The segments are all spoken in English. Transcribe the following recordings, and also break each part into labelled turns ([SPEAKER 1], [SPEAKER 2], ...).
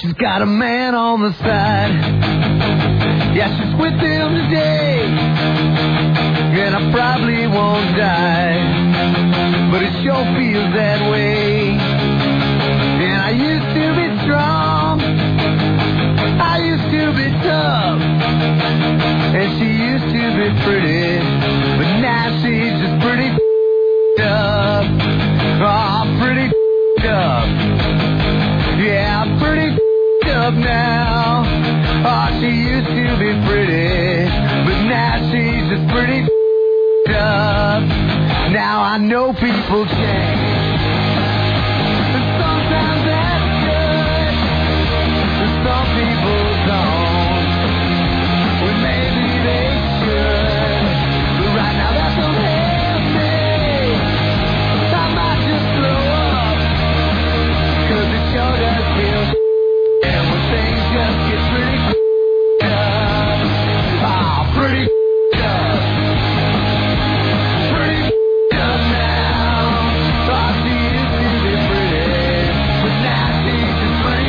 [SPEAKER 1] she's got a man on the side. Yeah, she's with him today, and I probably won't die, but it sure feels that way. And I used to be strong, I used to be tough, and she used to be pretty, but now she's just pretty up. Oh, pretty up. Yeah, pretty up now. Oh, she used to be pretty, but now she's just pretty up. Now I know people change, and sometimes that's good, but some people don't. Well, maybe they should, but right now that don't help me. I might just blow up, 'cause it sure does feel and when things just get pretty up. Oh, pretty up. Pretty up now. Oh, she used to be pretty, but now she's just pretty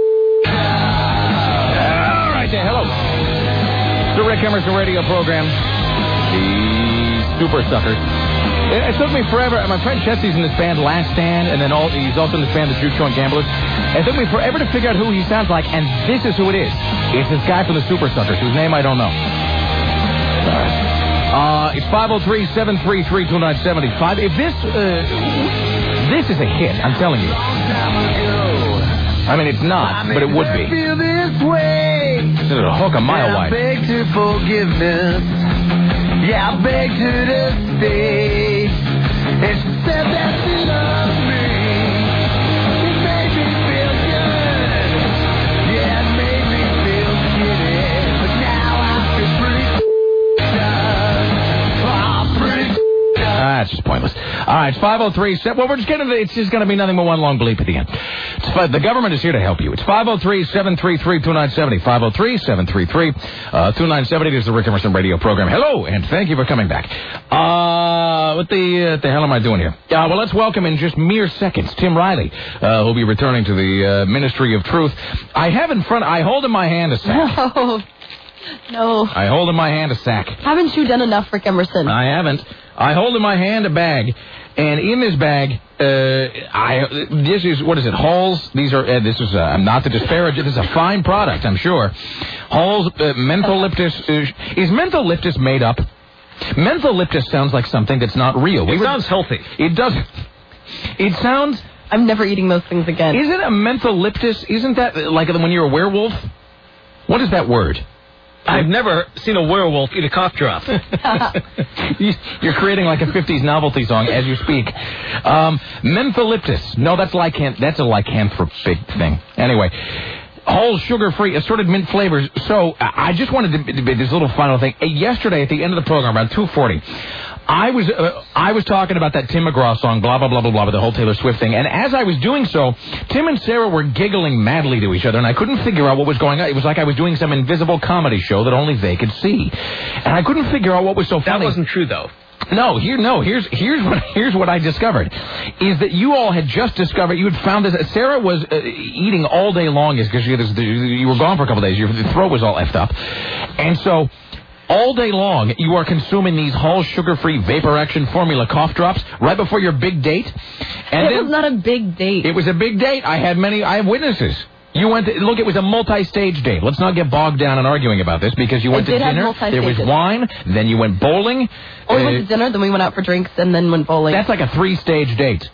[SPEAKER 1] up.
[SPEAKER 2] All right there, hello. The Rick Emerson radio program. The Super Suckers. It took me forever. My friend Chetsy's in this band, Last Stand, and then he's also in this band, the Juke Joint Gamblers. It took me forever to figure out who he sounds like, and this is who it is. It's this guy from the Super Suckers, whose name I don't know. It's 503-733-2975. If this is a hit, I'm telling you. I mean, it's not, but it would be. This is a hook a mile wide.
[SPEAKER 1] I begged her forgiveness. Yeah, I begged her to stay, and she said that she loved me. It made me feel good. Yeah, it made me feel giddy. But now I feel pretty up. Oh, pretty up.
[SPEAKER 2] It's just pointless. All right, it's 503. Well, we're just getting. It's just going to be nothing but one long bleep at the end. The government is here to help you. It's 503-733-2970. 503-733-2970 is the Rick Emerson radio program. Hello, and thank you for coming back. What the hell am I doing here? Well, let's welcome in just mere seconds Tim Riley, who'll be returning to the Ministry of Truth. I hold in my hand a sack.
[SPEAKER 3] No.
[SPEAKER 2] I hold in my hand a sack.
[SPEAKER 3] Haven't you done enough, Rick Emerson?
[SPEAKER 2] I haven't. I hold in my hand a bag, and in this bag, this is, what is it, Halls? These are, this is, not to disparage it, this is a fine product, I'm sure. Halls, Mentholyptus, is Mentholyptus made up? Mentholyptus sounds like something that's not real.
[SPEAKER 4] It sounds healthy.
[SPEAKER 2] It does. It sounds...
[SPEAKER 3] I'm never eating those things again.
[SPEAKER 2] Isn't a Mentholyptus, isn't that like when you're a werewolf? What is that word?
[SPEAKER 4] I've never seen a werewolf eat a cough drop.
[SPEAKER 2] You're creating like a 50s novelty song as you speak. Mentholyptus. No, that's a lycanthropic thing. Anyway, whole sugar-free assorted mint flavors. So I just wanted to this little final thing. Yesterday at the end of the program, around 2:40, I was talking about that Tim McGraw song, blah, blah, blah, blah, blah, with the whole Taylor Swift thing. And as I was doing so, Tim and Sarah were giggling madly to each other, and I couldn't figure out what was going on. It was like I was doing some invisible comedy show that only they could see. And I couldn't figure out what was so funny.
[SPEAKER 4] That wasn't true, though.
[SPEAKER 2] Here's what I discovered, is that you all had just discovered, you had found this, Sarah was eating all day long because you were gone for a couple of days, your throat was all effed up. And so... all day long, you are consuming these Hall sugar-free vapor action formula cough drops right before your big date. And
[SPEAKER 3] it was not a big date.
[SPEAKER 2] It was a big date. I have witnesses. You went to, look, it was a multi-stage date. Let's not get bogged down in arguing about this because you went to dinner, there was wine, then you went bowling.
[SPEAKER 3] We went to dinner, then we went out for drinks, and then went bowling.
[SPEAKER 2] That's like a 3-stage date.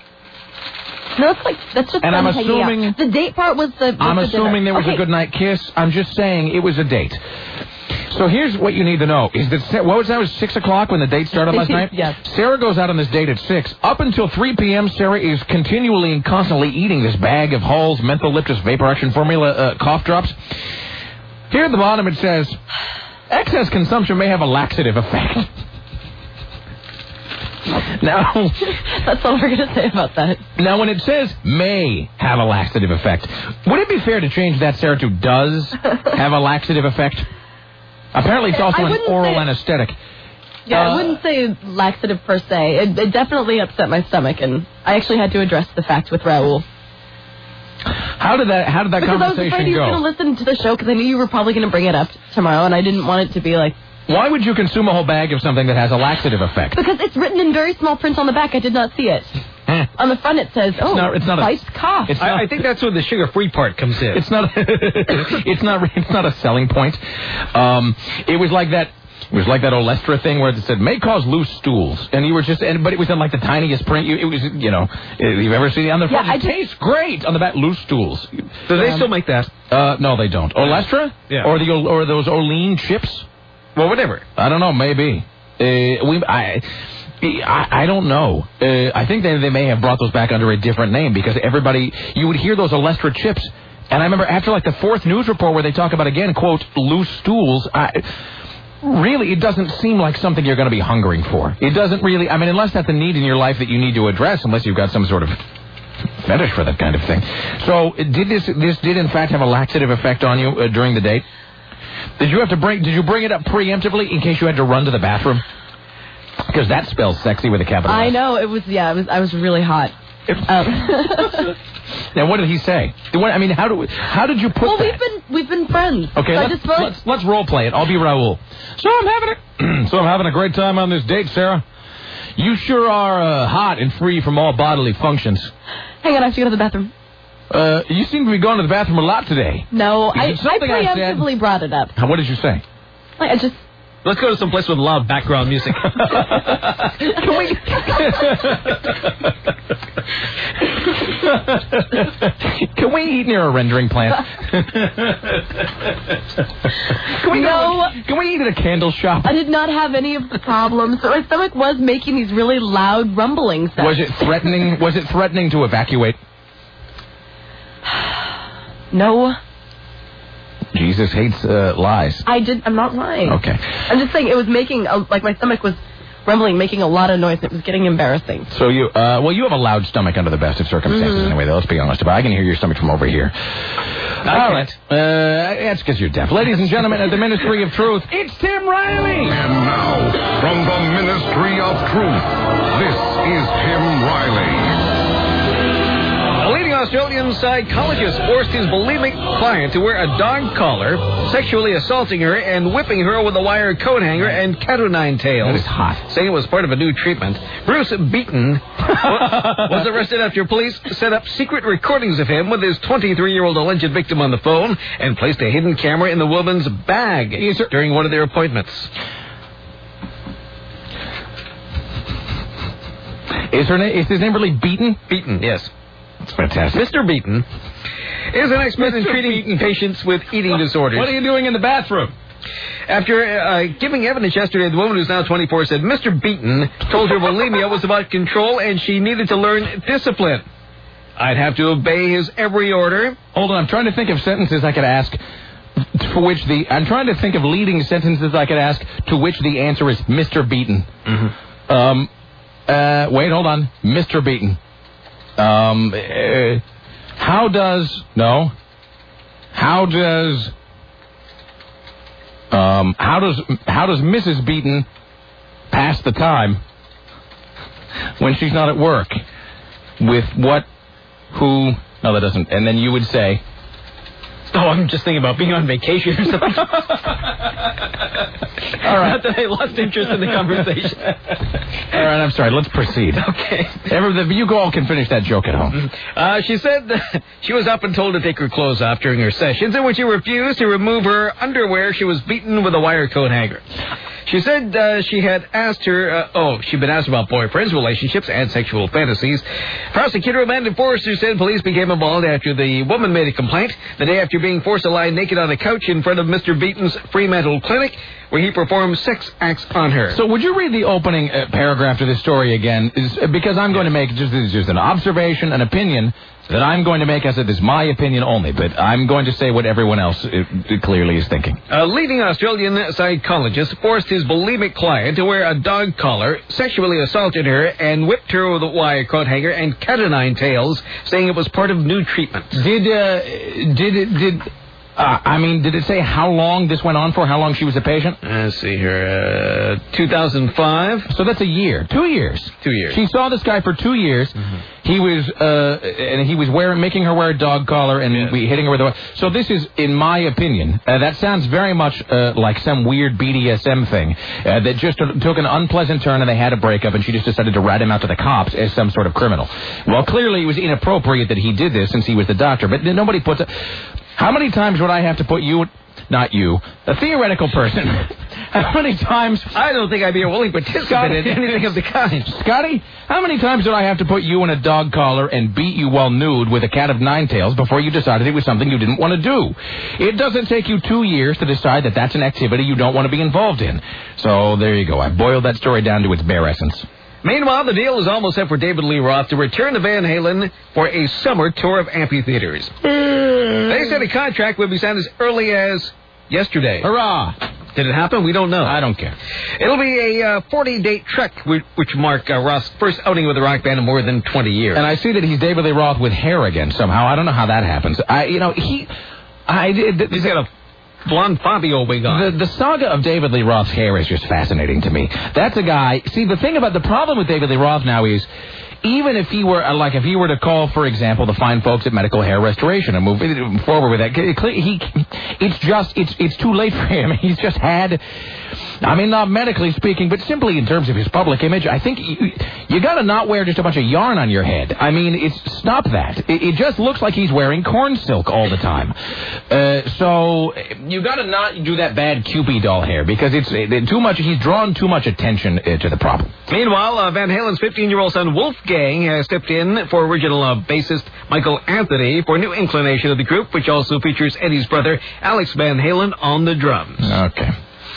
[SPEAKER 3] No, that's just.
[SPEAKER 2] And I'm assuming
[SPEAKER 3] the date part was the.
[SPEAKER 2] I'm assuming there was a good night kiss. I'm just saying it was a date. So here's what you need to know, is that, what was that, it was 6 o'clock when the date started last night?
[SPEAKER 3] Yes.
[SPEAKER 2] Sarah goes out on this date at 6. Up until 3 p.m., Sarah is continually and constantly eating this bag of Hall's Mentholyptus Vapor Action Formula cough drops. Here at the bottom it says, excess consumption may have a laxative effect. Now,
[SPEAKER 3] that's all we're going to say about that.
[SPEAKER 2] Now, when it says may have a laxative effect, would it be fair to change that, Sarah, to does have a laxative effect? Apparently, it's also an oral anesthetic.
[SPEAKER 3] Yeah, I wouldn't say laxative per se. It definitely upset my stomach, and I actually had to address the fact with Raoul.
[SPEAKER 2] How did that
[SPEAKER 3] because I was afraid
[SPEAKER 2] conversation
[SPEAKER 3] he was going to
[SPEAKER 2] go?
[SPEAKER 3] listen to the show because I knew you were probably going to bring it up tomorrow, and I didn't want it to be like...
[SPEAKER 2] Why would you consume a whole bag of something that has a laxative effect?
[SPEAKER 3] Because it's written in very small print on the back. I did not see it. On the front it says,
[SPEAKER 2] it's not
[SPEAKER 3] fights cough.
[SPEAKER 4] I think that's where the sugar-free part comes in.
[SPEAKER 2] It's not. It's not a selling point. It was like that. It was like that Olestra thing where it said may cause loose stools, and you were just. But it was in like the tiniest print. It was, you've ever seen it on the front? It tastes great on the back. Loose stools.
[SPEAKER 4] Do they still make that?
[SPEAKER 2] No, they don't. Olestra?
[SPEAKER 4] Yeah.
[SPEAKER 2] Or those Olean chips?
[SPEAKER 4] Well, whatever.
[SPEAKER 2] I don't know. Maybe. I don't know. I think they may have brought those back under a different name because you would hear those Olestra chips. And I remember after like the fourth news report where they talk about, again, quote, loose stools, really, it doesn't seem like something you're going to be hungering for. It doesn't really, unless that's a need in your life that you need to address, unless you've got some sort of fetish for that kind of thing. So did this did in fact have a laxative effect on you during the date? Did you bring it up preemptively in case you had to run to the bathroom? Because that spells sexy with a capital S.
[SPEAKER 3] I know, I was really hot.
[SPEAKER 2] Now, what did he say? How did you put that?
[SPEAKER 3] Well, we've been friends.
[SPEAKER 2] Okay,
[SPEAKER 3] So
[SPEAKER 2] let's role play it. I'll be Raul. So I'm having a great time on this date, Sarah. You sure are hot and free from all bodily functions.
[SPEAKER 3] Hang on, I have to go to the bathroom.
[SPEAKER 2] You seem to be going to the bathroom a lot today.
[SPEAKER 3] No, I preemptively brought it up.
[SPEAKER 2] What did you say?
[SPEAKER 4] Let's go to some place with loud background music.
[SPEAKER 2] Can we eat near a rendering plant? Can we eat at a candle shop?
[SPEAKER 3] I did not have any of the problems. So my stomach was making these really loud rumbling sounds.
[SPEAKER 2] Was it threatening? Was it threatening to evacuate?
[SPEAKER 3] No.
[SPEAKER 2] Jesus hates lies.
[SPEAKER 3] I'm not lying.
[SPEAKER 2] Okay.
[SPEAKER 3] I'm just saying it was making, my stomach was rumbling, making a lot of noise. It was getting embarrassing.
[SPEAKER 2] So you have a loud stomach under the best of circumstances anyway, though, let's be honest about it. I can hear your stomach from over here. All right. That's because you're deaf. Ladies and gentlemen, at the Ministry of Truth, it's Tim Riley.
[SPEAKER 5] And now, from the Ministry of Truth, this is Tim Riley.
[SPEAKER 4] A leading Australian psychologist forced his bulimic client to wear a dog collar, sexually assaulting her and whipping her with a wire coat hanger and cat o' nine tails.
[SPEAKER 2] That is hot.
[SPEAKER 4] Saying it was part of a new treatment. Bruce Beaton was arrested after police set up secret recordings of him with his 23-year-old alleged victim on the phone and placed a hidden camera in the woman's bag during one of their appointments.
[SPEAKER 2] Is his name really Beaton?
[SPEAKER 4] Beaton, yes.
[SPEAKER 2] That's fantastic.
[SPEAKER 4] Mr. Beaton is an expert in treating patients with eating disorders.
[SPEAKER 2] What are you doing in the bathroom?
[SPEAKER 4] After giving evidence yesterday, the woman who's now 24 said Mr. Beaton told her bulimia was about control and she needed to learn discipline. I'd have to obey his every order.
[SPEAKER 2] Hold on, I'm trying to think of sentences I could ask I'm trying to think of leading sentences I could ask to which the answer is Mr. Beaton.
[SPEAKER 4] Mm-hmm.
[SPEAKER 2] Wait, hold on. Mr. Beaton. How does Mrs. Beaton pass the time when she's not at work? With what, who, no, that doesn't, and then you would say,
[SPEAKER 4] oh, I'm just thinking about being on vacation or something. All right. Not that I lost interest in the conversation.
[SPEAKER 2] All right, I'm sorry. Let's proceed.
[SPEAKER 4] Okay.
[SPEAKER 2] You all can finish that joke at home.
[SPEAKER 4] She said that she was up and told to take her clothes off during her sessions, and when she refused to remove her underwear, she was beaten with a wire coat hanger. She said she had asked her, she'd been asked about boyfriends, relationships, and sexual fantasies. Prosecutor Amanda Forrester said police became involved after the woman made a complaint the day after being forced to lie naked on a couch in front of Mr. Beaton's Fremantle clinic, where he performed sex acts on her.
[SPEAKER 2] So would you read the opening paragraph to this story again? Because I'm going to make just an observation, an opinion that I'm going to make. I said this is my opinion only, but I'm going to say what everyone else clearly is thinking.
[SPEAKER 4] A leading Australian psychologist forced his bulimic client to wear a dog collar, sexually assaulted her, and whipped her with a wire coat hanger and cat o' nine tails, saying it was part of new treatment.
[SPEAKER 2] I mean, did it say how long this went on for? How long she was a patient?
[SPEAKER 4] Let's see here. 2005.
[SPEAKER 2] So that's a year. 2 years.
[SPEAKER 4] 2 years.
[SPEAKER 2] She saw this guy for 2 years. Mm-hmm. He was making her wear a dog collar and hitting her with a... So this is, in my opinion, that sounds very much like some weird BDSM thing that just took an unpleasant turn and they had a breakup and she just decided to rat him out to the cops as some sort of criminal. Well, clearly it was inappropriate that he did this since he was the doctor, but nobody puts... How many times would I have to put you... Not you, a theoretical person. How many times...
[SPEAKER 4] I don't think I'd be a willing participant in anything of the kind.
[SPEAKER 2] Scotty, how many times did I have to put you in a dog collar and beat you while nude with a cat of nine tails before you decided it was something you didn't want to do? It doesn't take you 2 years to decide that that's an activity you don't want to be involved in. So there you go. I boiled that story down to its bare essence.
[SPEAKER 4] Meanwhile, the deal is almost set for David Lee Roth to return to Van Halen for a summer tour of amphitheaters. They said a contract would be signed as early as yesterday.
[SPEAKER 2] Hurrah!
[SPEAKER 4] Did it happen? We don't know.
[SPEAKER 2] I don't care.
[SPEAKER 4] It'll be a 40-date trek, which mark Roth's first outing with the rock band in more than 20 years.
[SPEAKER 2] And I see that he's David Lee Roth with hair again somehow. I don't know how that happens. He's
[SPEAKER 4] got a blonde Fabio wig on.
[SPEAKER 2] The saga of David Lee Roth's hair is just fascinating to me. That's a guy... See, the problem with David Lee Roth now is... Even if he were, if he were to call, for example, the fine folks at Medical Hair Restoration and move forward with that, it's too late for him. He's just had, not medically speaking, but simply in terms of his public image, I think you got to not wear just a bunch of yarn on your head. Stop that. It just looks like he's wearing corn silk all the time. So you got to not do that bad Cupid doll hair because it's too much. He's drawn too much attention to the problem.
[SPEAKER 4] Meanwhile, Van Halen's 15-year-old son Wolfgang has stepped in for original bassist Michael Anthony for a new inclination of the group, which also features Eddie's brother Alex Van Halen on the drums.
[SPEAKER 2] Okay.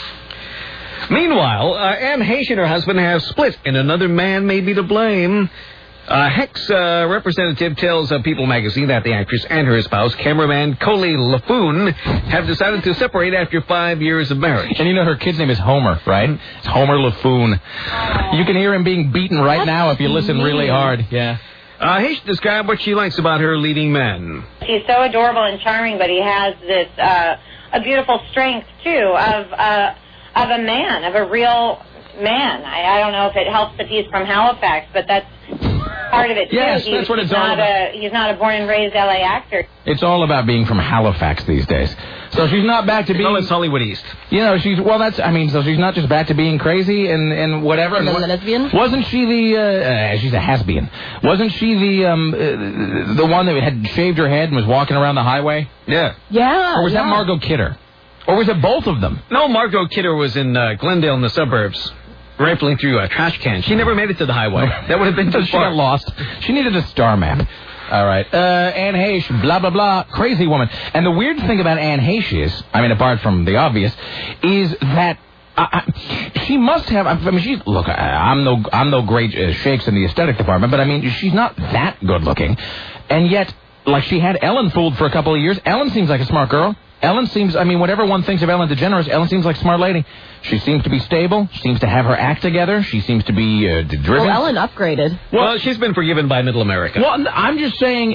[SPEAKER 4] Meanwhile, Anne Heche and her husband have split, and another man may be to blame. Heck's representative tells People magazine that the actress and her spouse, cameraman Coley LaFoon, have decided to separate after 5 years of marriage.
[SPEAKER 2] And her kid's name is Homer, right? It's Homer LaFoon. You can hear him being beaten right now if you listen really hard. Yeah.
[SPEAKER 4] Heche described what she likes about her leading man.
[SPEAKER 6] He's so adorable and charming, but he has this a beautiful strength too of a man, of a real man. I don't know if it helps that he's from Halifax, but that's part of it too.
[SPEAKER 2] Yes, that's what it's all about.
[SPEAKER 6] He's not a born and raised LA actor.
[SPEAKER 2] It's all about being from Halifax these days. So she's not back to being...
[SPEAKER 4] Well, it's Hollywood East.
[SPEAKER 2] So she's not just back to being crazy and whatever.
[SPEAKER 3] And then the lesbian?
[SPEAKER 2] Wasn't she she's a has-been. Wasn't she the one that had shaved her head and was walking around the highway?
[SPEAKER 4] Yeah.
[SPEAKER 3] Yeah.
[SPEAKER 2] Or was that Margot Kidder? Or was it both of them?
[SPEAKER 4] No, Margot Kidder was in Glendale in the suburbs, rifling through a trash can. She never made it to the highway. That would have been too far.
[SPEAKER 2] She got lost. She needed a star map. All right. Anne Heche, blah, blah, blah, crazy woman. And the weird thing about Anne Heche is, apart from the obvious, is that she must have... I'm no great shakes in the aesthetic department, but she's not that good looking. And yet, she had Ellen fooled for a couple of years. Ellen seems like a smart girl. Ellen seems, whatever one thinks of Ellen DeGeneres, Ellen seems like a smart lady. She seems to be stable. She seems to have her act together. She seems to be driven.
[SPEAKER 3] Well, Ellen upgraded.
[SPEAKER 4] Well, she's been forgiven by Middle America.
[SPEAKER 2] Well, I'm just saying,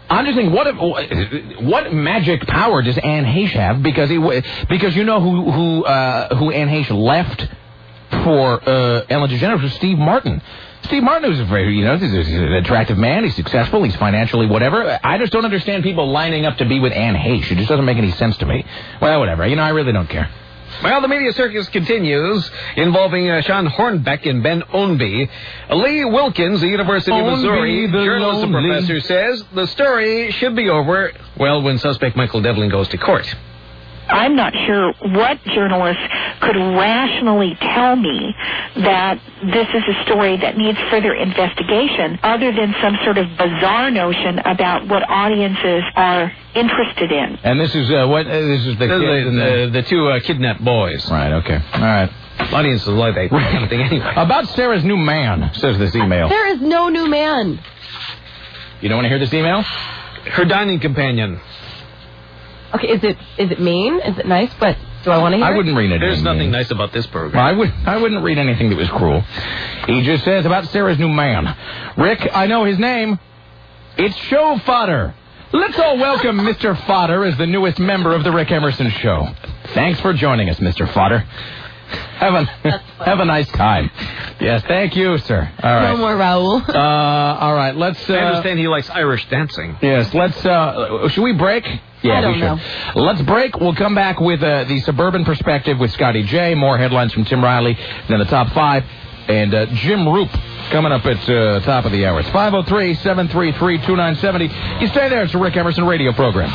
[SPEAKER 2] what magic power does Anne Heche have? Because you know who Anne Heche left for Ellen DeGeneres was Steve Martin. Steve Martin was he's an attractive man. He's successful. He's financially whatever. I just don't understand people lining up to be with Anne Heche. It just doesn't make any sense to me. Well, whatever. I really don't care.
[SPEAKER 4] Well, the media circus continues, involving Sean Hornbeck and Ben Ownby. Lee Wilkins, the University of Missouri journalism professor, says the story should be over, when suspect Michael Devlin goes to court.
[SPEAKER 7] I'm not sure what journalist could rationally tell me that this is a story that needs further investigation other than some sort of bizarre notion about what audiences are interested in.
[SPEAKER 2] And this is
[SPEAKER 4] the two kidnapped boys.
[SPEAKER 2] Right, okay. All right.
[SPEAKER 4] Audiences like that kind of thing anyway.
[SPEAKER 2] About Sarah's new man, says this email.
[SPEAKER 3] There is no new man.
[SPEAKER 2] You don't want to hear this email?
[SPEAKER 4] Her dining companion.
[SPEAKER 3] Okay, is it mean? Is it nice? But do I want to hear
[SPEAKER 2] I wouldn't read it.
[SPEAKER 4] There's nothing nice about this program.
[SPEAKER 2] I wouldn't read anything that was cruel. He just says about Sarah's new man. Rick, I know his name. It's show fodder. Let's all welcome Mr. Fodder as the newest member of the Rick Emerson Show. Thanks for joining us, Mr. Fodder. Have a nice time. Yes, thank you, sir. All right.
[SPEAKER 3] No more Raoul.
[SPEAKER 2] All right, let's...
[SPEAKER 4] I understand he likes Irish dancing.
[SPEAKER 2] Yes, let's... should we break? Yeah,
[SPEAKER 3] I don't
[SPEAKER 2] we should.
[SPEAKER 3] know.
[SPEAKER 2] Let's break. We'll come back with the Suburban Perspective with Scotty J. More headlines from Tim Riley. Then the top 5. And Jim Roop coming up at top of the hour. It's 503-733-2970. You stay there. It's the Rick Emerson radio program.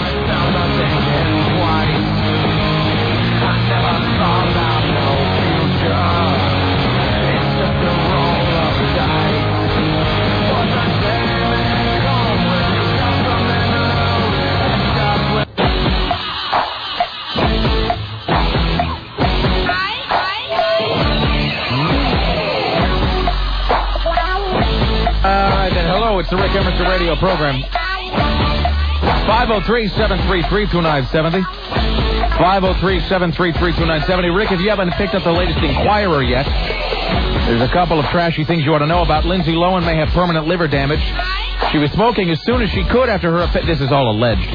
[SPEAKER 2] It's the Rick Emerson radio program. 503-733-2970. 503-733-2970. Rick, if you haven't picked up the latest Inquirer yet, there's a couple of trashy things you ought to know about. Lindsay Lohan may have permanent liver damage. She was smoking as soon as she could after her... This is all alleged.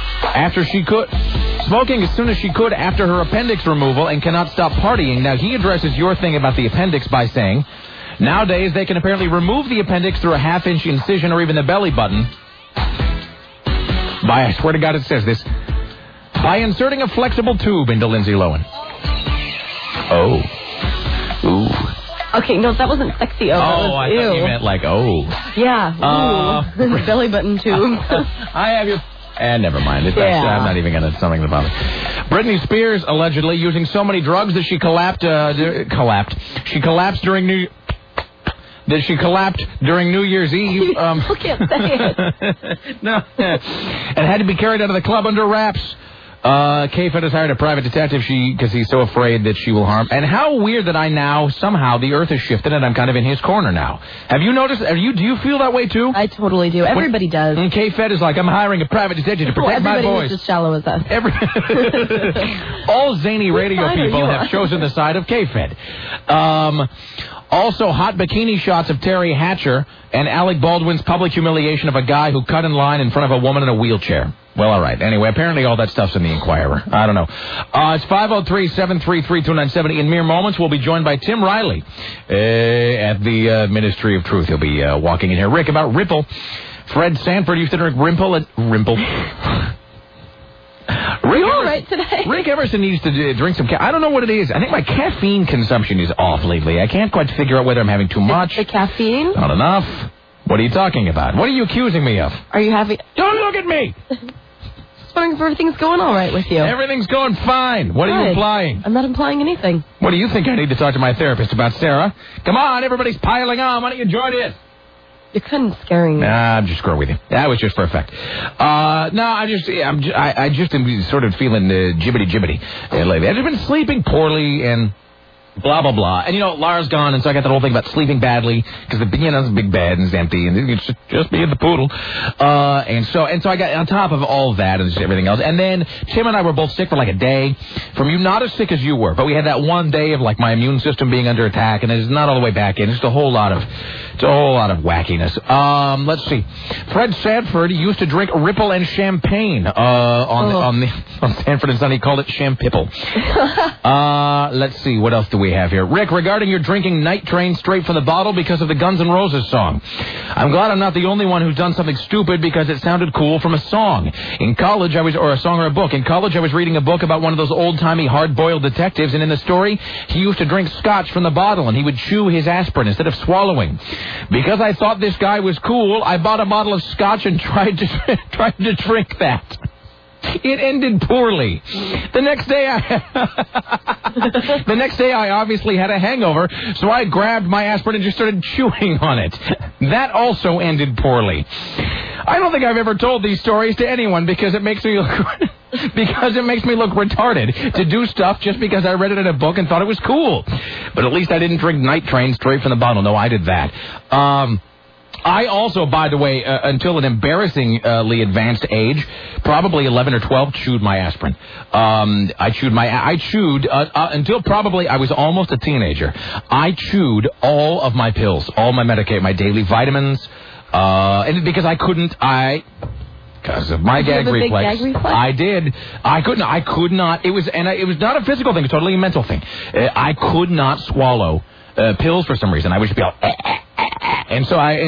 [SPEAKER 2] Smoking as soon as she could after her appendix removal and cannot stop partying. Now, he addresses your thing about the appendix by saying... Nowadays, they can apparently remove the appendix through a half-inch incision or even the belly button. I swear to God it says this. By inserting a flexible tube into Lindsay Lohan. Oh. Ooh.
[SPEAKER 3] Okay, no, that wasn't sexy.
[SPEAKER 2] I
[SPEAKER 3] ew.
[SPEAKER 2] thought you meant like, oh.
[SPEAKER 3] Yeah. Ooh. Belly button tube.
[SPEAKER 2] I have you. Never mind. I'm not even going to something about it. Britney Spears allegedly using so many drugs that she collapsed during New Year's Eve.
[SPEAKER 3] You can't say it.
[SPEAKER 2] No. And had to be carried out of the club under wraps. K-Fed has hired a private detective because he's so afraid that she will harm. And how weird that somehow the earth has shifted and I'm kind of in his corner now. Have you noticed? Do you feel that way too?
[SPEAKER 3] I totally do. Everybody does.
[SPEAKER 2] And K-Fed is like, I'm hiring a private detective to protect my boys.
[SPEAKER 3] Everybody is as shallow as us.
[SPEAKER 2] All zany radio people have chosen the side of K-Fed. Also, hot bikini shots of Terry Hatcher and Alec Baldwin's public humiliation of a guy who cut in line in front of a woman in a wheelchair. Well, all right. Anyway, apparently all that stuff's in the Inquirer. I don't know. It's 503-733-2970. In mere moments, we'll be joined by Tim Riley at the Ministry of Truth. He'll be walking in here. Rick, about Ripple. Fred Sanford used to drink Rimple.
[SPEAKER 3] Are you all right today?
[SPEAKER 2] Rick Emerson needs to drink some I don't know what it is. I think my caffeine consumption is off lately. I can't quite figure out whether I'm having too much.
[SPEAKER 3] The caffeine?
[SPEAKER 2] Not enough. What are you talking about? What are you accusing me of?
[SPEAKER 3] Are you having...
[SPEAKER 2] Don't look at me!
[SPEAKER 3] Just wondering if everything's going all right with you.
[SPEAKER 2] Everything's going fine. What are you implying?
[SPEAKER 3] I'm not implying anything.
[SPEAKER 2] What do you think I need to talk to my therapist about, Sarah? Come on, everybody's piling on. Why don't you join in?
[SPEAKER 3] You're kind of scaring me.
[SPEAKER 2] Nah, I'm just screwing with you. That was just for effect. No, I just am sort of feeling jibbity lately. I've just been sleeping poorly and blah, blah, blah. And, Lara's gone, and so I got that whole thing about sleeping badly because, it's a big bed and it's empty and it's just me and the poodle. And so I got on top of all of that and just everything else. And then Tim and I were both sick for like a day. From you, not as sick as you were, but we had that one day of like my immune system being under attack, and it's not all the way back in. It's a whole lot of wackiness. Let's see. Fred Sanford used to drink Ripple and champagne on Sanford and Son. He called it Champipple. Let's see. What else do we have here? Rick, regarding your drinking Night Train straight from the bottle because of the Guns N' Roses song. I'm glad I'm not the only one who's done something stupid because it sounded cool from a song. In college, or a song or a book. In college, I was reading a book about one of those old-timey hard-boiled detectives, and in the story, he used to drink scotch from the bottle, and he would chew his aspirin instead of swallowing. Because I thought this guy was cool, I bought a bottle of scotch and tried to drink that. It ended poorly. The next day I obviously had a hangover, so I grabbed my aspirin and just started chewing on it. That also ended poorly. I don't think I've ever told these stories to anyone because it makes me look retarded to do stuff just because I read it in a book and thought it was cool. But at least I didn't drink Night Train straight from the bottle. No, I did that. I also, by the way, until an embarrassingly advanced age, probably 11 or 12, chewed my aspirin. I chewed until probably I was almost a teenager. I chewed all of my pills, all my Medicaid, my daily vitamins, and because I couldn't, Because of my gag
[SPEAKER 3] have a big
[SPEAKER 2] reflex.
[SPEAKER 3] gag reflex?
[SPEAKER 2] I did. I could not. It was not a physical thing. It was totally a mental thing. I could not swallow pills for some reason. I would just be all, and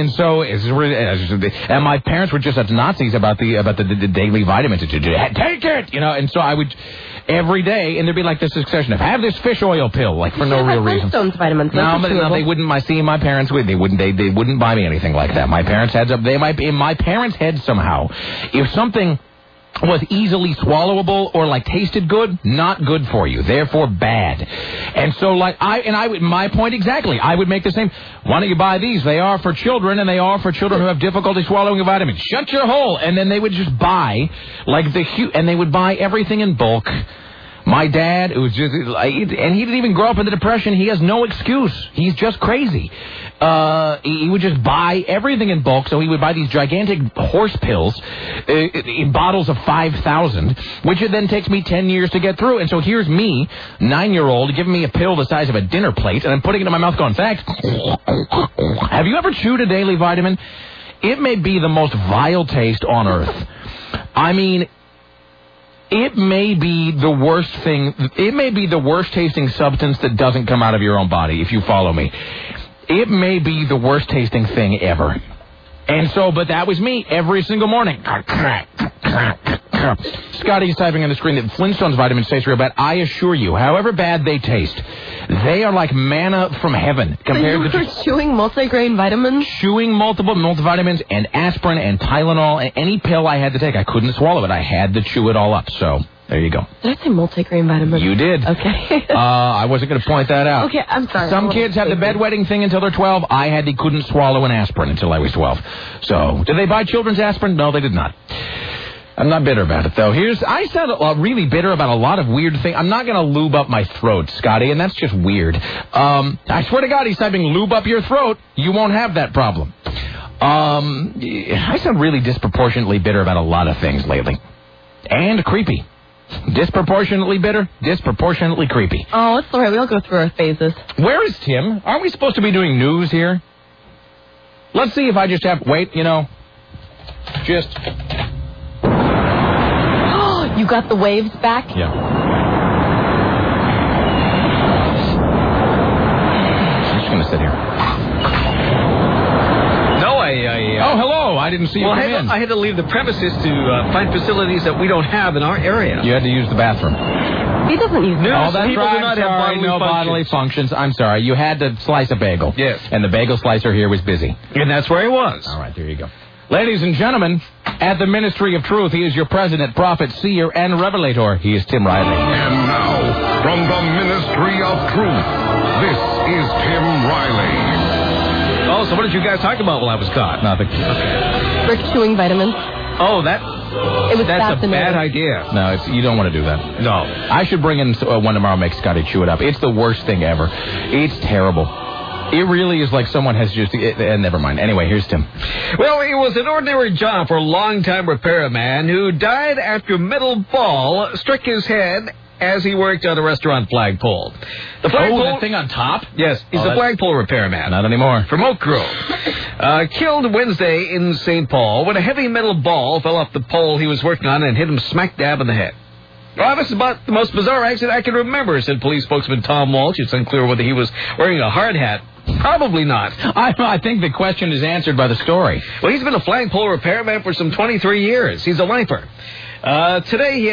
[SPEAKER 2] my parents were just such Nazis about the daily vitamins. Take it, and so I would every day, and there'd be like this succession of have this fish oil pill, like for no real reason.
[SPEAKER 3] Flintstones vitamins.
[SPEAKER 2] No, they wouldn't. My parents would. They wouldn't buy me anything like that. My parents had in my parents' head somehow, if something was easily swallowable or like tasted good, not good for you, therefore bad. And so my point exactly, I would make the same. Why don't you buy these? They are for children, and they are for children who have difficulty swallowing a vitamin. Shut your hole. And then they would just buy and they would buy everything in bulk. My dad, it was just, and he didn't even grow up in the Depression. He has no excuse. He's just crazy. He would just buy everything in bulk, so he would buy these gigantic horse pills in bottles of 5,000, which it then takes me 10 years to get through. And so here's me, 9-year-old, giving me a pill the size of a dinner plate, and I'm putting it in my mouth going, thanks. Have you ever chewed a daily vitamin? It may be the most vile taste on earth. I mean, it may be the worst thing. It may be the worst tasting substance that doesn't come out of your own body, if you follow me. It may be the worst tasting thing ever. And so, but that was me every single morning. Scotty's typing on the screen that Flintstones vitamins taste real bad. I assure you, however bad they taste, they are like manna from heaven compared to
[SPEAKER 3] chewing multigrain vitamins?
[SPEAKER 2] Chewing multiple multivitamins and aspirin and Tylenol and any pill I had to take. I couldn't swallow it. I had to chew it all up. So there you go.
[SPEAKER 3] Did I say multigrain vitamins?
[SPEAKER 2] You did.
[SPEAKER 3] Okay.
[SPEAKER 2] I wasn't going to point that out.
[SPEAKER 3] Okay, I'm sorry.
[SPEAKER 2] Some kids have the bedwetting thing until they're 12. I couldn't swallow an aspirin until I was 12. So, did they buy children's aspirin? No, they did not. I'm not bitter about it, though. I sound really bitter about a lot of weird things. I'm not going to lube up my throat, Scotty, and that's just weird. I swear to God, he's typing lube up your throat. You won't have that problem. I sound really disproportionately bitter about a lot of things lately. And creepy. Disproportionately bitter, disproportionately creepy.
[SPEAKER 3] Oh, it's all right. We all go through our phases.
[SPEAKER 2] Where is Tim? Aren't we supposed to be doing news here? Let's see if I just have... Wait, just...
[SPEAKER 3] You got the waves back?
[SPEAKER 2] Yeah. I'm just going to sit here.
[SPEAKER 4] No,
[SPEAKER 2] Oh, hello. I didn't see you come in.
[SPEAKER 4] I had to leave the premises to find facilities that we don't have in our area.
[SPEAKER 2] You had to use the bathroom.
[SPEAKER 3] He doesn't use
[SPEAKER 4] No,
[SPEAKER 2] Oh, that's
[SPEAKER 4] people
[SPEAKER 2] right.
[SPEAKER 4] do not have bodily
[SPEAKER 2] no
[SPEAKER 4] functions.
[SPEAKER 2] bodily functions. I'm sorry. You had to slice a bagel.
[SPEAKER 4] Yes.
[SPEAKER 2] And the bagel slicer here was busy.
[SPEAKER 4] And that's where he was.
[SPEAKER 2] All right, there you go. Ladies and gentlemen, at the Ministry of Truth, he is your president, prophet, seer, and revelator. He is Tim Riley.
[SPEAKER 5] And now, from the Ministry of Truth, this is Tim Riley.
[SPEAKER 4] Oh, so what did you guys talk about while I was caught?
[SPEAKER 2] Nothing.
[SPEAKER 3] Rick chewing vitamins.
[SPEAKER 4] Oh,
[SPEAKER 3] That's
[SPEAKER 4] a bad idea.
[SPEAKER 2] No, you don't want to do that.
[SPEAKER 4] No.
[SPEAKER 2] I should bring in one tomorrow and make Scotty chew it up. It's the worst thing ever. It's terrible. It really is like someone has just... never mind. Anyway, here's Tim.
[SPEAKER 4] Well, it was an ordinary job for a longtime repairman who died after a metal ball struck his head as he worked on a restaurant flagpole. The flagpole...
[SPEAKER 2] that thing on top?
[SPEAKER 4] Yes, he's a flagpole repairman.
[SPEAKER 2] Not anymore.
[SPEAKER 4] From Oak Grove. Killed Wednesday in St. Paul when a heavy metal ball fell off the pole he was working on and hit him smack dab in the head. Well, this is about the most bizarre accident I can remember, said police spokesman Tom Walsh. It's unclear whether he was wearing a hard hat. Probably not.
[SPEAKER 2] I think the question is answered by the story.
[SPEAKER 4] Well, he's been a flagpole repairman for some 23 years. He's a lifer. Today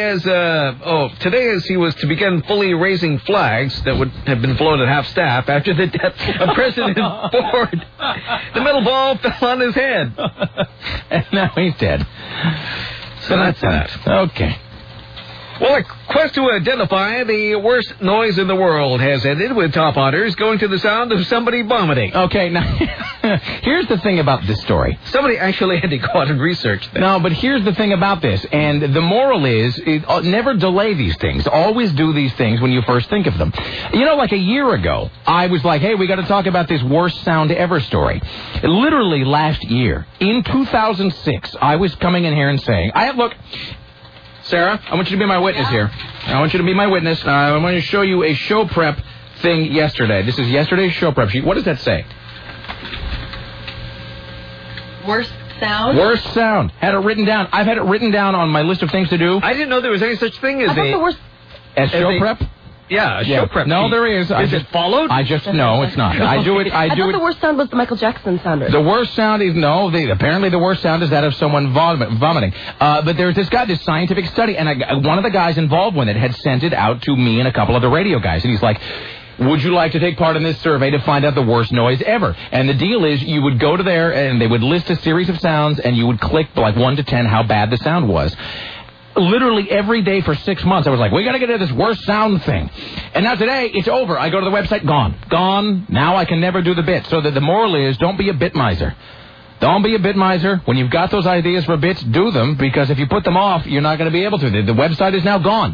[SPEAKER 4] as he was to begin fully raising flags that would have been flown at half staff after the death of President Ford. The metal ball fell on his head.
[SPEAKER 2] And now he's dead.
[SPEAKER 4] So that's that.
[SPEAKER 2] Okay.
[SPEAKER 4] Well, a quest to identify the worst noise in the world has ended with top honors going to the sound of somebody vomiting.
[SPEAKER 2] Okay, now, here's the thing about this story.
[SPEAKER 4] Somebody actually had to go out and research this.
[SPEAKER 2] No, but here's the thing about this, and the moral is, never delay these things. Always do these things when you first think of them. Like a year ago, I was like, hey, we got to talk about this worst sound ever story. Literally last year, in 2006, I was coming in here and saying, look... Sarah, I want you to be my witness here. I want you to be my witness. I want to show you a show prep thing yesterday. This is yesterday's show prep sheet. What does that say?
[SPEAKER 3] Worst sound?
[SPEAKER 2] Worst sound. Had it written down. I've had it written down on my list of things to do.
[SPEAKER 4] I didn't know there was any such thing as
[SPEAKER 3] I thought the worst...
[SPEAKER 2] As show prep?
[SPEAKER 4] Yeah, show prep.
[SPEAKER 2] No, there is.
[SPEAKER 4] Is it followed?
[SPEAKER 2] No, it's not. I do it.
[SPEAKER 3] I thought the worst sound was the Michael Jackson sound.
[SPEAKER 2] The worst sound is apparently the worst sound is that of someone vomiting. But there's this scientific study, and one of the guys involved with it had sent it out to me and a couple other radio guys, and he's like, would you like to take part in this survey to find out the worst noise ever? And the deal is you would go to there and they would list a series of sounds and you would click like 1 to 10 how bad the sound was. Literally every day for 6 months, I was like, we got to get to this worst sound thing. And now today, it's over. I go to the website, gone. Now I can never do the bit. So the moral is, don't be a bit miser. Don't be a bit miser. When you've got those ideas for bits, do them, because if you put them off, you're not going to be able to. The website is now gone.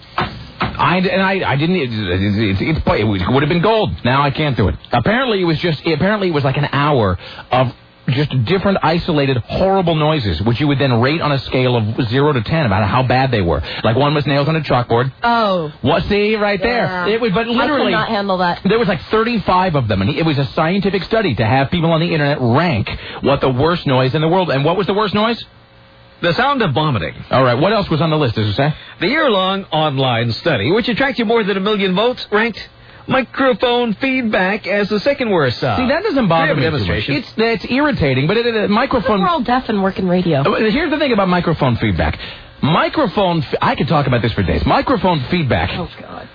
[SPEAKER 2] I didn't. It would have been gold. Now I can't do it. Apparently it was like an hour of just different, isolated, horrible noises, which you would then rate on a scale of 0 to 10 about how bad they were. Like one was nails on a chalkboard.
[SPEAKER 3] Oh.
[SPEAKER 2] What? See, right there. It was, but literally,
[SPEAKER 3] I could not handle that.
[SPEAKER 2] There was like 35 of them, and it was a scientific study to have people on the internet rank what the worst noise in the world. And what was the worst noise?
[SPEAKER 4] The sound of vomiting.
[SPEAKER 2] All right. What else was on the list, does it say?
[SPEAKER 4] The year-long online study, which attracted more than 1 million votes, ranked microphone feedback as the second worst sound.
[SPEAKER 2] See, that doesn't bother me. It's irritating, but microphone...
[SPEAKER 3] We're all deaf and work in radio.
[SPEAKER 2] Here's the thing about microphone feedback. I could talk about this for days. Microphone feedback...
[SPEAKER 3] Oh, God.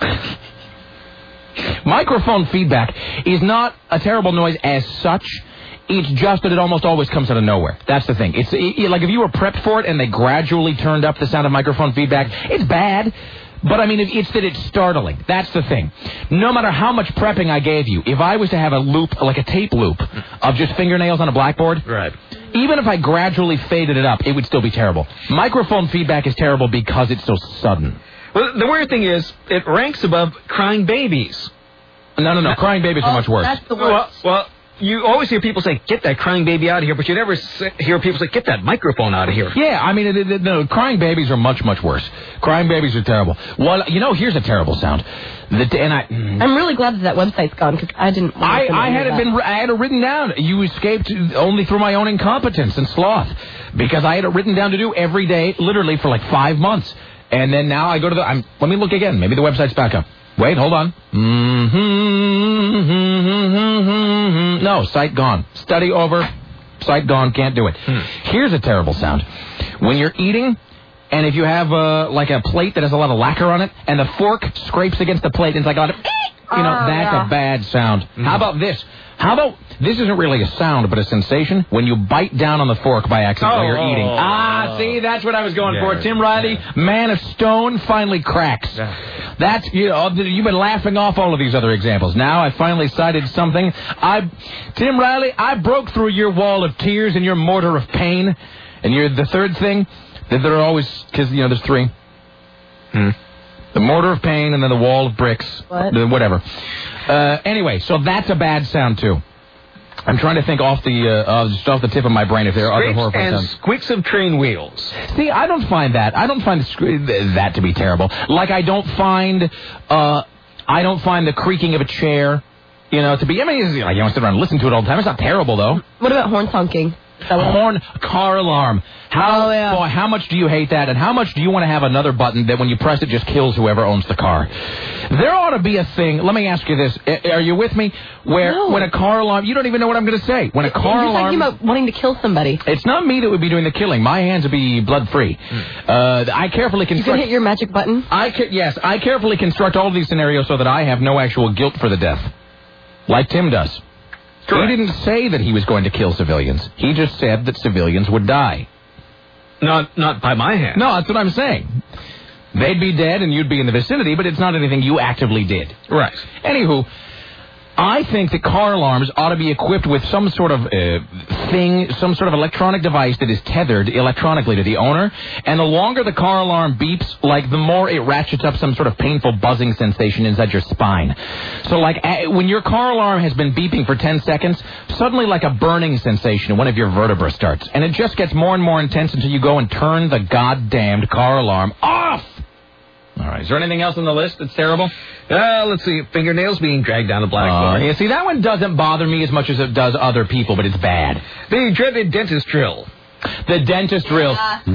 [SPEAKER 2] Microphone feedback is not a terrible noise as such. It's just that it almost always comes out of nowhere. That's the thing. It's like if you were prepped for it and they gradually turned up the sound of microphone feedback, it's bad. But, I mean, it's that it's startling. That's the thing. No matter how much prepping I gave you, if I was to have a loop, like a tape loop, of just fingernails on a blackboard,
[SPEAKER 4] right,
[SPEAKER 2] even if I gradually faded it up, it would still be terrible. Microphone feedback is terrible because it's so sudden.
[SPEAKER 4] Well, the weird thing is, it ranks above crying babies.
[SPEAKER 2] No. Crying babies are much worse.
[SPEAKER 3] That's the worst.
[SPEAKER 4] Well, you always hear people say, get that crying baby out of here, but you never hear people say, get that microphone out of here.
[SPEAKER 2] Yeah, I mean, no, crying babies are much, much worse. Crying babies are terrible. Well, here's a terrible sound.
[SPEAKER 3] I'm really glad that website's gone, because I didn't...
[SPEAKER 2] I had it written down. You escaped only through my own incompetence and sloth, because I had it written down to do every day, literally for like 5 months. And then now I go to let me look again. Maybe the website's back up. Wait, hold on. No, site gone. Study over. Site gone. Can't do it. Here's a terrible sound. When you're eating, and if you have like a plate that has a lot of lacquer on it, and the fork scrapes against the plate, and it's like a lot of, that's a bad sound. How about this? This isn't really a sound, but a sensation when you bite down on the fork by accident while you're eating. See, that's what I was going for. Tim Riley, man of stone, finally cracks. Yeah. That's, you've been laughing off all of these other examples. Now I finally cited something. Tim Riley, I broke through your wall of tears and your mortar of pain. And you're the third thing that there are always, because, there's 3. The mortar of pain and then the wall of bricks. Whatever. Anyway, so that's a bad sound, too. I'm trying to think off the tip of my brain if there are other horrifying sounds.
[SPEAKER 4] Squeaks of train wheels.
[SPEAKER 2] See, I don't find that. I don't find that to be terrible. Like, I don't find the creaking of a chair, to be... I mean, you don't sit around and listen to it all the time. It's not terrible, though.
[SPEAKER 3] What about horn honking?
[SPEAKER 2] Car alarm. Boy, how much do you hate that? And how much do you want to have another button that when you press it just kills whoever owns the car? There ought to be a thing. Let me ask you this. Are you with me? Where when a car alarm... You don't even know what I'm going to say. When a car alarm...
[SPEAKER 3] You're talking about wanting to kill somebody.
[SPEAKER 2] It's not me that would be doing the killing. My hands would be blood-free. I carefully construct...
[SPEAKER 3] You can hit your magic button?
[SPEAKER 2] Yes, I carefully construct all of these scenarios so that I have no actual guilt for the death. Like Tim does. Correct. He didn't say that he was going to kill civilians. He just said that civilians would die.
[SPEAKER 4] Not by my hand.
[SPEAKER 2] No, that's what I'm saying. They'd be dead and you'd be in the vicinity, but it's not anything you actively did.
[SPEAKER 4] Right.
[SPEAKER 2] Anywho, I think that car alarms ought to be equipped with some sort of thing, some sort of electronic device that is tethered electronically to the owner. And the longer the car alarm beeps, like the more it ratchets up some sort of painful buzzing sensation inside your spine. So like when your car alarm has been beeping for 10 seconds, suddenly like a burning sensation in one of your vertebrae starts. And it just gets more and more intense until you go and turn the goddamned car alarm off. All right. Is there anything else on the list that's terrible?
[SPEAKER 4] Let's see. Fingernails being dragged down the blackboard.
[SPEAKER 2] Yeah, see, that one doesn't bother me as much as it does other people, but it's bad.
[SPEAKER 4] The dreaded dentist drill.
[SPEAKER 2] The dentist drill.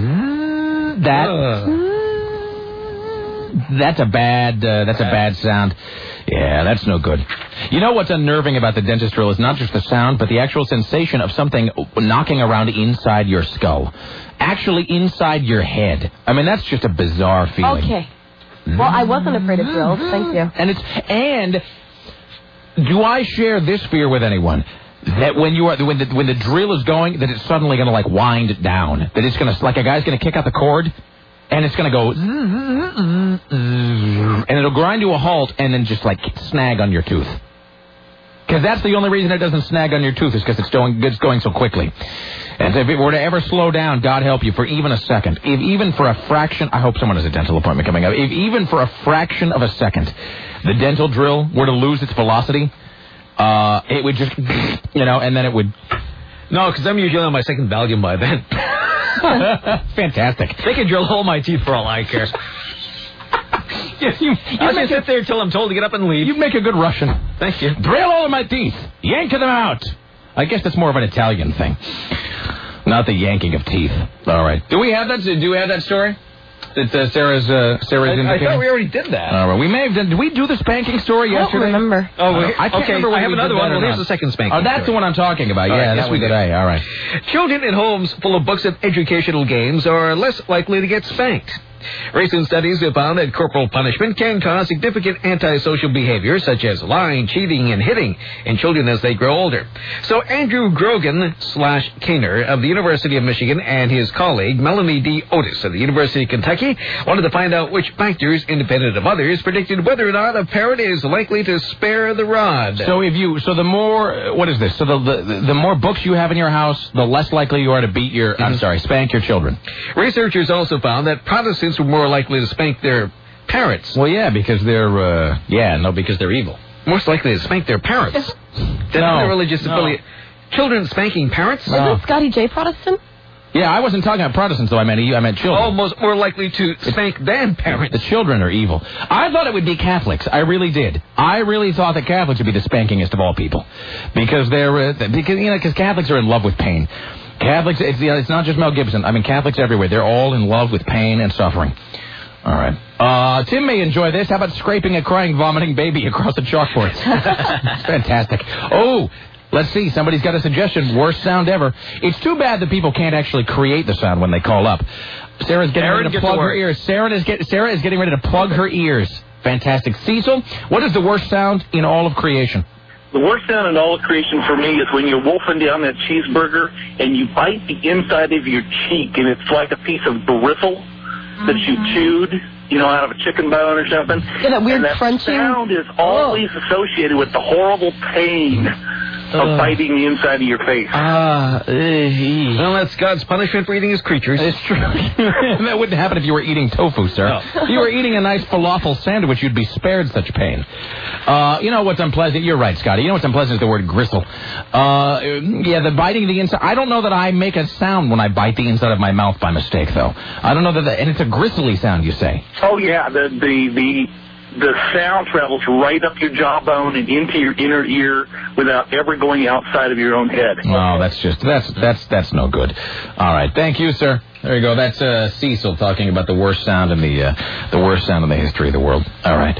[SPEAKER 2] That's a bad sound. Yeah, that's no good. You know what's unnerving about the dentist drill is not just the sound, but the actual sensation of something knocking around inside your skull. Actually inside your head. I mean, that's just a bizarre feeling.
[SPEAKER 3] Okay. Well, I wasn't afraid of drills. Thank you.
[SPEAKER 2] And do I share this fear with anyone? That when the drill is going, that it's suddenly going to like wind down. That it's going to, like a guy's going to kick out the cord, and it's going to go, and it'll grind to a halt, and then just like snag on your tooth. Because that's the only reason it doesn't snag on your tooth is because it's going so quickly. And if it were to ever slow down, God help you, for even a second, if even for a fraction, I hope someone has a dental appointment coming up, if even for a fraction of a second, the dental drill were to lose its velocity, it would just, and then it would...
[SPEAKER 4] No, because I'm usually on my second Valium by then.
[SPEAKER 2] Fantastic.
[SPEAKER 4] They can drill all my teeth for all I care. I'll just sit there till I'm told to get up and leave.
[SPEAKER 2] You make a good Russian.
[SPEAKER 4] Thank you.
[SPEAKER 2] Drill all of my teeth. Yank them out. I guess that's more of an Italian thing. Not the yanking of teeth. All right. Do we have that story? That Sarah's indicating?
[SPEAKER 4] I thought we already did that.
[SPEAKER 2] All right. We may have done. Did we do the spanking story yesterday?
[SPEAKER 3] I don't remember.
[SPEAKER 2] I can't remember.
[SPEAKER 4] I have another one. Well, here's the second spanking.
[SPEAKER 2] Oh, that's the one I'm talking about. Yeah, this one today. All right.
[SPEAKER 4] Children in homes full of books and educational games are less likely to get spanked. Recent studies have found that corporal punishment can cause significant antisocial behavior such as lying, cheating, and hitting in children as they grow older. So Andrew Grogan /Kaner of the University of Michigan and his colleague Melanie D. Otis of the University of Kentucky wanted to find out which factors, independent of others, predicted whether or not a parent is likely to spare the rod.
[SPEAKER 2] So the more, what is this? So the more books you have in your house, the less likely you are to spank your children.
[SPEAKER 4] Researchers also found that Protestants were more likely to spank their parents.
[SPEAKER 2] Well, yeah, because they're, because they're evil.
[SPEAKER 4] Most likely to spank their parents. They're not a religious affiliate. Children spanking parents?
[SPEAKER 3] Isn't Scotty J Protestant?
[SPEAKER 2] Yeah, I wasn't talking about Protestants, though. I meant children.
[SPEAKER 4] Almost more likely to spank than parents.
[SPEAKER 2] The children are evil. I thought it would be Catholics. I really did. I really thought that Catholics would be the spankingest of all people. Because because Catholics are in love with pain. Catholics, it's not just Mel Gibson. I mean, Catholics everywhere. They're all in love with pain and suffering. All right. Tim may enjoy this. How about scraping a crying, vomiting baby across the chalkboard? It's fantastic. Oh, let's see. Somebody's got a suggestion. Worst sound ever. It's too bad that people can't actually create the sound when they call up. Sarah's getting ready to plug her ears. Sarah is getting ready to plug her ears. Fantastic. Cecil, what is the worst sound in all of creation?
[SPEAKER 8] The worst sound in all of creation for me is when you're wolfing down that cheeseburger and you bite the inside of your cheek and it's like a piece of bristle that you chewed, out of a chicken bone or something.
[SPEAKER 3] Yeah, that weird crunching.
[SPEAKER 8] And that sound is always associated with the horrible pain of biting the inside of your face.
[SPEAKER 4] Well, that's God's punishment for eating his creatures.
[SPEAKER 2] It's true. That wouldn't happen if you were eating tofu, sir. No. If you were eating a nice falafel sandwich, you'd be spared such pain. You know what's unpleasant? You're right, Scotty. You know what's unpleasant is the word gristle. The biting the inside. I don't know that I make a sound when I bite the inside of my mouth by mistake, though. I don't know that, and it's a gristly sound, you say.
[SPEAKER 8] Oh, yeah. The sound travels right up your jawbone and into your inner ear without ever going outside of your own head.
[SPEAKER 2] Oh, that's no good. All right, thank you, sir. There you go. That's Cecil talking about the worst sound in the worst sound in the history of the world. All right.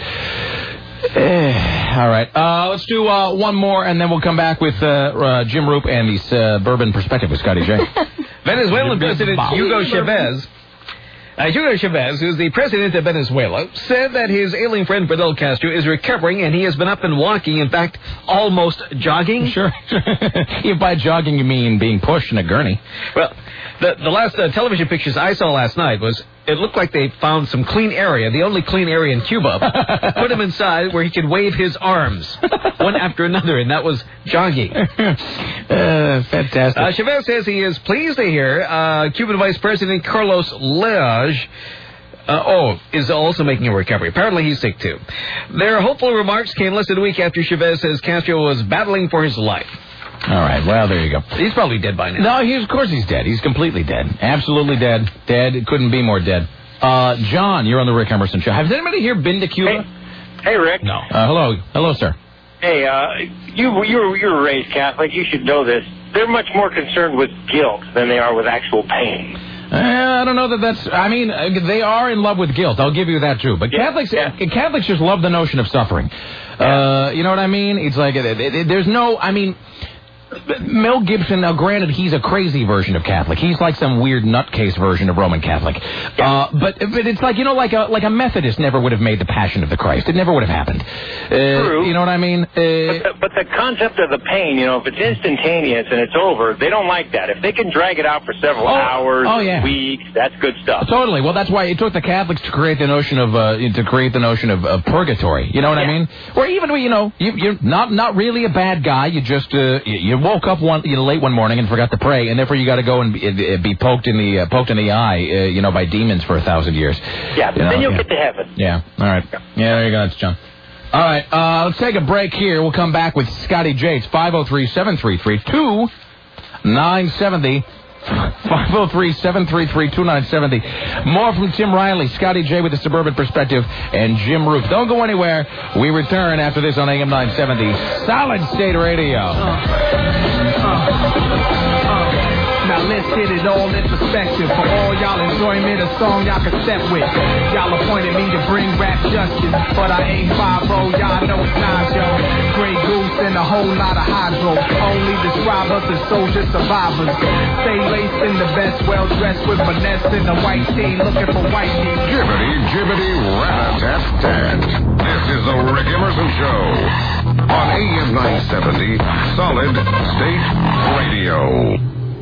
[SPEAKER 2] All right. Let's do one more, and then we'll come back with Jim Roop and the Suburban Perspective with Scotty J.
[SPEAKER 4] Venezuelan President Hugo Chavez. Hugo Chavez, who's the president of Venezuela, said that his ailing friend Fidel Castro is recovering and he has been up and walking, in fact, almost jogging.
[SPEAKER 2] Sure. If by jogging you mean being pushed in a gurney.
[SPEAKER 4] Well, the last television pictures I saw last night it looked like they found some clean area, the only clean area in Cuba, put him inside where he could wave his arms one after another, and that was jogging.
[SPEAKER 2] Fantastic.
[SPEAKER 4] Chavez says he is pleased to hear Cuban Vice President Carlos Lage is also making a recovery. Apparently he's sick, too. Their hopeful remarks came less than a week after Chavez says Castro was battling for his life.
[SPEAKER 2] All right, well, there you go.
[SPEAKER 4] He's probably dead by now.
[SPEAKER 2] No, of course he's dead. He's completely dead. Absolutely dead. Dead. Couldn't be more dead. John, you're on the Rick Emerson Show. Has anybody here been to Cuba?
[SPEAKER 8] Hey Rick.
[SPEAKER 2] No. Hello, sir.
[SPEAKER 8] Hey, you were raised Catholic. You should know this. they're much more concerned with guilt than they are with actual pain.
[SPEAKER 2] I don't know that that's... I mean, they are in love with guilt. I'll give you that, too. But Catholics just love the notion of suffering. You know what I mean? It's like, there's no... I mean... Mel Gibson, now granted, he's a crazy version of Catholic. He's like some weird nutcase version of Roman Catholic. But it's like, you know, like a Methodist never would have made the Passion of the Christ. It never would have happened.
[SPEAKER 8] True.
[SPEAKER 2] You know what I mean?
[SPEAKER 8] But the concept of the pain, you know, if it's instantaneous and it's over, they don't like that. If they can drag it out for several hours, weeks, that's good stuff.
[SPEAKER 2] Totally. Well, that's why it took the Catholics to create the notion of purgatory. You know what I mean? Or even, you know, you're not really a bad guy. You just you woke up late one morning and forgot to pray, and therefore you got to go and be poked in the eye, you know, by demons for 1,000 years.
[SPEAKER 8] Yeah, but then you'll get to heaven.
[SPEAKER 2] Yeah. All right. Yeah, there you go. That's John. All right. Let's take a break here. We'll come back with Scotty J. It's 503-733-2970. 503-733-2970. More from Tim Riley, Scotty J with the Suburban Perspective, and Jim Roop. Don't go anywhere. We return after this on AM 970 Solid State Radio.
[SPEAKER 1] Now let's hit it all in perspective. For all y'all enjoyment, a song y'all can step with. Y'all appointed me to bring rap justice, but I ain't 5-0, y'all know it's not, yo. Grey Goose and a whole lot of hydro. Only describe us as soldier survivors. Stay laced in the best, well dressed with finesse in the white tee, looking for white meat.
[SPEAKER 5] Jibbity, rat-a-tat-tat. This is the Rick Emerson Show on AM 970 Solid State Radio.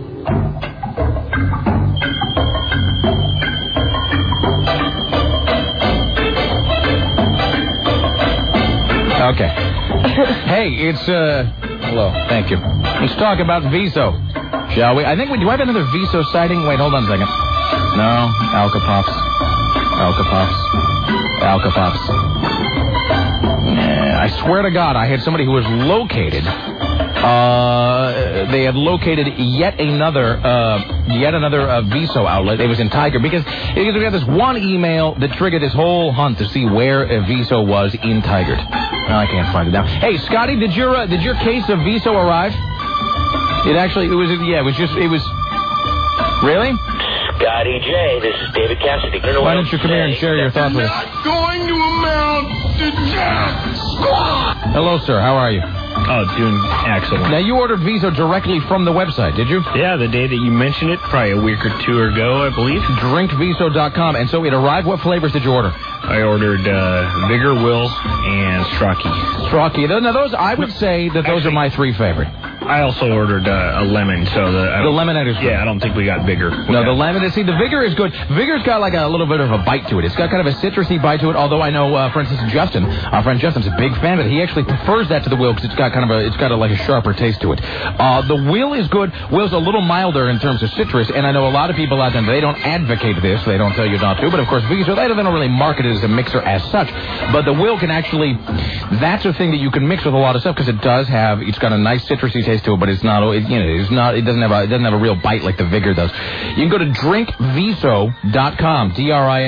[SPEAKER 2] Okay. Hey, it's hello. Thank you. Let's talk about Viso, shall we? I think do I have another Viso sighting? Wait, hold on a second. No, Alka-Pops. I swear to God, I had somebody who was located. They had located yet another Viso outlet. It was in Tiger because we got this one email that triggered this whole hunt to see where Viso was in Tigard. I can't find it now. Hey, Scotty, did your case of Viso arrive? It was really?
[SPEAKER 9] Scotty J, this is David Cassidy.
[SPEAKER 2] Why don't you come here and share your thoughts with us?
[SPEAKER 5] Not going to amount to jack squat.
[SPEAKER 2] Hello, sir. How are you?
[SPEAKER 10] Oh, doing excellent.
[SPEAKER 2] Now, you ordered Viso directly from the website, did you?
[SPEAKER 10] Yeah, the day that you mentioned it, probably a week or two ago, I believe.
[SPEAKER 2] Drinkviso.com. And so it arrived. What flavors did you order?
[SPEAKER 10] I ordered Vigor, Will, and Strachey.
[SPEAKER 2] Now, those, I would say that those are my three favorite.
[SPEAKER 10] I also ordered a lemon, so the
[SPEAKER 2] lemonade is good.
[SPEAKER 10] Yeah, I don't think we got Vigor.
[SPEAKER 2] No, the lemon. See, the Vigor is good. Vigor's got like a little bit of a bite to it. It's got kind of a citrusy bite to it. Although I know, for instance, our friend Justin's a big fan of it. He actually prefers that to the Will because it's got like a sharper taste to it. The Will is good. Will's a little milder in terms of citrus, and I know a lot of people out there, they don't advocate this. They don't tell you not to. But of course, Viso, they don't really market it as a mixer as such. But the Will can actually, that's a thing that you can mix with a lot of stuff because it's got a nice citrusy taste to it, but it's not. It doesn't have a real bite like the Vigor does. You can go to drinkviso.com,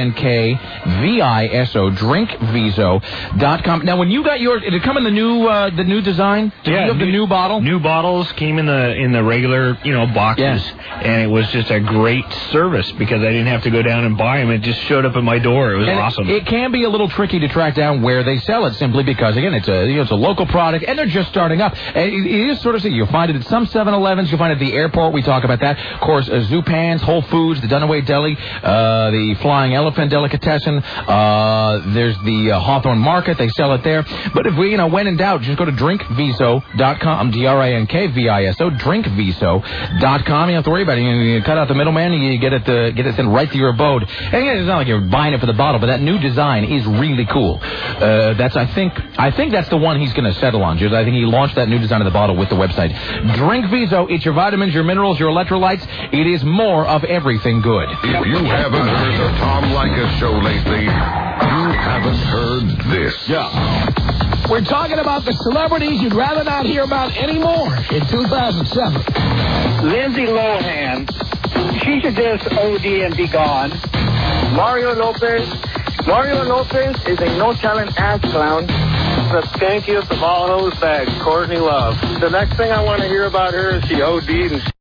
[SPEAKER 2] DRINKVISO, drinkviso.com. Now, when you got yours, did it come in the new design? Did you have the new bottle?
[SPEAKER 10] New bottles came in the regular, boxes, and it was just a great service because I didn't have to go down and buy them. It just showed up at my door. It was awesome.
[SPEAKER 2] It can be a little tricky to track down where they sell it simply because, again, it's a local product, and they're just starting up. It is sort of, you'll find it at some 7-Elevens. You'll find it at the airport. We talk about that. Of course, Zupan's, Whole Foods, the Dunaway Deli, the Flying Elephant Delicatessen. There's the Hawthorne Market. They sell it there. But if we, when in doubt, just go to drinkviso.com, DRINKVISO, drinkviso.com. You don't have to worry about it. You cut out the middleman, you get it sent right to your abode. And again, it's not like you're buying it for the bottle, but that new design is really cool. I think that's the one he's going to settle on. I think he launched that new design of the bottle with the website. Drink Viso. It's your vitamins, your minerals, your electrolytes. It is more of everything good.
[SPEAKER 5] If you haven't heard the Tom Leykis show lately, you haven't heard this.
[SPEAKER 1] Yeah. We're talking about the celebrities you'd rather not hear about anymore in 2007.
[SPEAKER 11] Lindsay Lohan. She should just OD and be gone. Mario Lopez is a no-talent ass clown.
[SPEAKER 12] the skankiest of all those bags, Courtney Love. The next thing I want to hear about her is she OD'd and